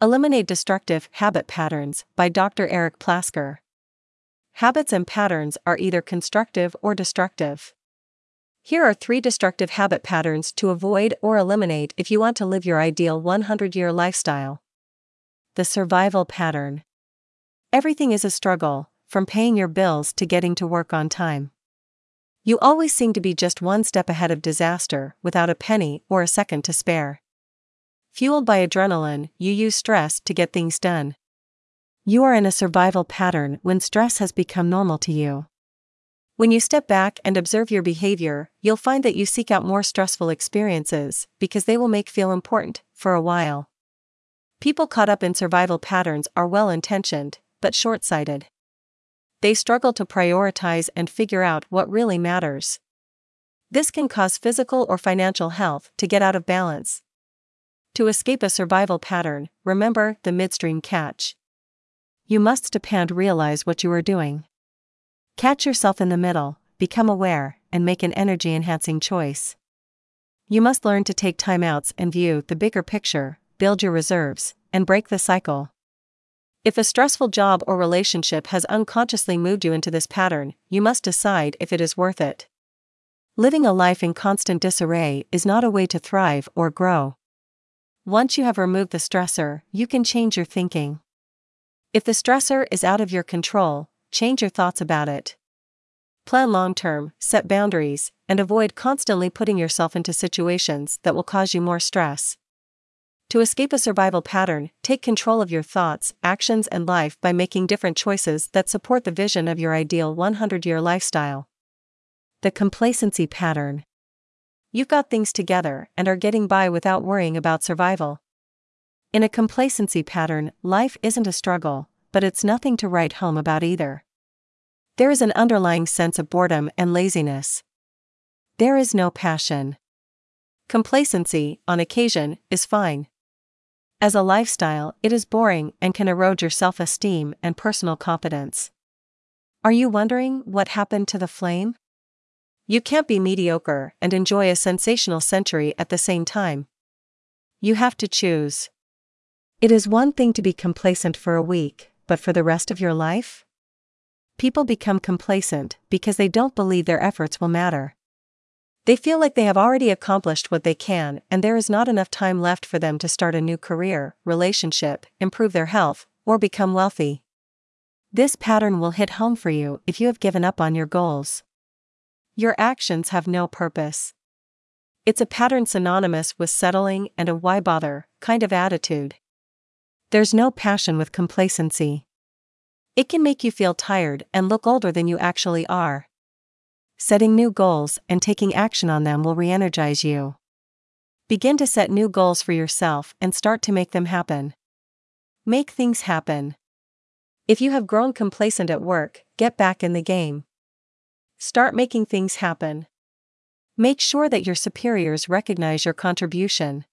Eliminate Destructive Habit Patterns by Dr. Eric Plasker. Habits and patterns are either constructive or destructive. Here are 3 destructive habit patterns to avoid or eliminate if you want to live your ideal 100-year lifestyle. The survival pattern. Everything is a struggle, from paying your bills to getting to work on time. You always seem to be just one step ahead of disaster, without a penny or a second to spare. Fueled by adrenaline, you use stress to get things done. You are in a survival pattern when stress has become normal to you. When you step back and observe your behavior, you'll find that you seek out more stressful experiences because they will make feel important for a while. People caught up in survival patterns are well-intentioned, but short-sighted. They struggle to prioritize and figure out what really matters. This can cause physical or financial health to get out of balance. To escape a survival pattern, remember the midstream catch. You must stop and realize what you are doing. Catch yourself in the middle, become aware, and make an energy-enhancing choice. You must learn to take timeouts and view the bigger picture, build your reserves, and break the cycle. If a stressful job or relationship has unconsciously moved you into this pattern, you must decide if it is worth it. Living a life in constant disarray is not a way to thrive or grow. Once you have removed the stressor, you can change your thinking. If the stressor is out of your control, change your thoughts about it. Plan long-term, set boundaries, and avoid constantly putting yourself into situations that will cause you more stress. To escape a survival pattern, take control of your thoughts, actions, and life by making different choices that support the vision of your ideal 100-year lifestyle. The complacency pattern. You've got things together and are getting by without worrying about survival. In a complacency pattern, life isn't a struggle, but it's nothing to write home about either. There is an underlying sense of boredom and laziness. There is no passion. Complacency, on occasion, is fine. As a lifestyle, it is boring and can erode your self-esteem and personal confidence. Are you wondering what happened to the flame? You can't be mediocre and enjoy a sensational century at the same time. You have to choose. It is one thing to be complacent for a week, but for the rest of your life? People become complacent because they don't believe their efforts will matter. They feel like they have already accomplished what they can and there is not enough time left for them to start a new career, relationship, improve their health, or become wealthy. This pattern will hit home for you if you have given up on your goals. Your actions have no purpose. It's a pattern synonymous with settling and a why bother kind of attitude. There's no passion with complacency. It can make you feel tired and look older than you actually are. Setting new goals and taking action on them will re-energize you. Begin to set new goals for yourself and start to make them happen. Make things happen. If you have grown complacent at work, get back in the game. Start making things happen. Make sure that your superiors recognize your contribution.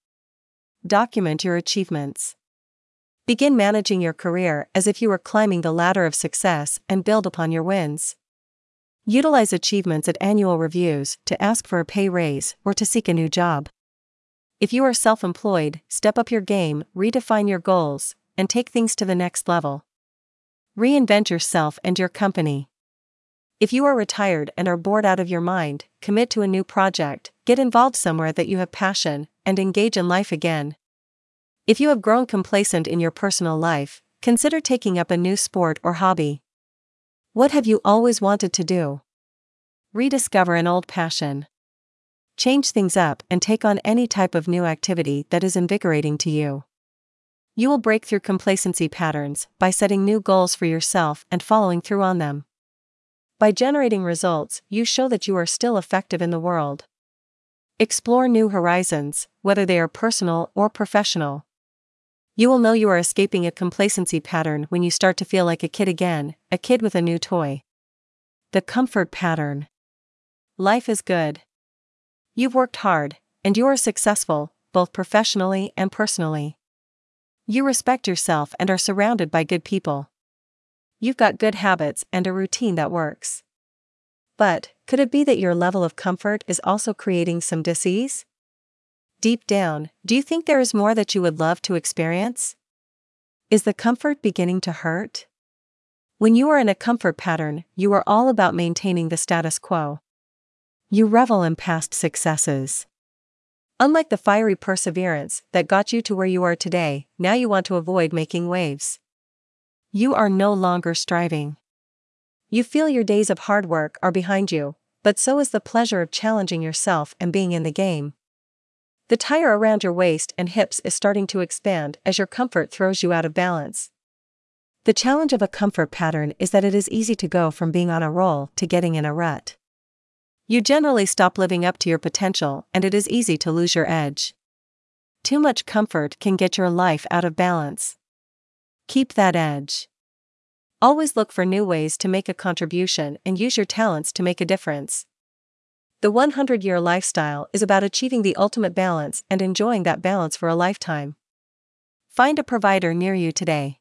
Document your achievements. Begin managing your career as if you were climbing the ladder of success and build upon your wins. Utilize achievements at annual reviews to ask for a pay raise or to seek a new job. If you are self-employed, step up your game, redefine your goals, and take things to the next level. Reinvent yourself and your company. If you are retired and are bored out of your mind, commit to a new project, get involved somewhere that you have passion, and engage in life again. If you have grown complacent in your personal life, consider taking up a new sport or hobby. What have you always wanted to do? Rediscover an old passion. Change things up and take on any type of new activity that is invigorating to you. You will break through complacency patterns by setting new goals for yourself and following through on them. By generating results, you show that you are still effective in the world. Explore new horizons, whether they are personal or professional. You will know you are escaping a complacency pattern when you start to feel like a kid again, a kid with a new toy. The comfort pattern. Life is good. You've worked hard, and you are successful, both professionally and personally. You respect yourself and are surrounded by good people. You've got good habits and a routine that works. But, could it be that your level of comfort is also creating some dis-ease? Deep down, do you think there is more that you would love to experience? Is the comfort beginning to hurt? When you are in a comfort pattern, you are all about maintaining the status quo. You revel in past successes. Unlike the fiery perseverance that got you to where you are today, now you want to avoid making waves. You are no longer striving. You feel your days of hard work are behind you, but so is the pleasure of challenging yourself and being in the game. The tire around your waist and hips is starting to expand as your comfort throws you out of balance. The challenge of a comfort pattern is that it is easy to go from being on a roll to getting in a rut. You generally stop living up to your potential, and it is easy to lose your edge. Too much comfort can get your life out of balance. Keep that edge. Always look for new ways to make a contribution and use your talents to make a difference. The 100-year lifestyle is about achieving the ultimate balance and enjoying that balance for a lifetime. Find a provider near you today.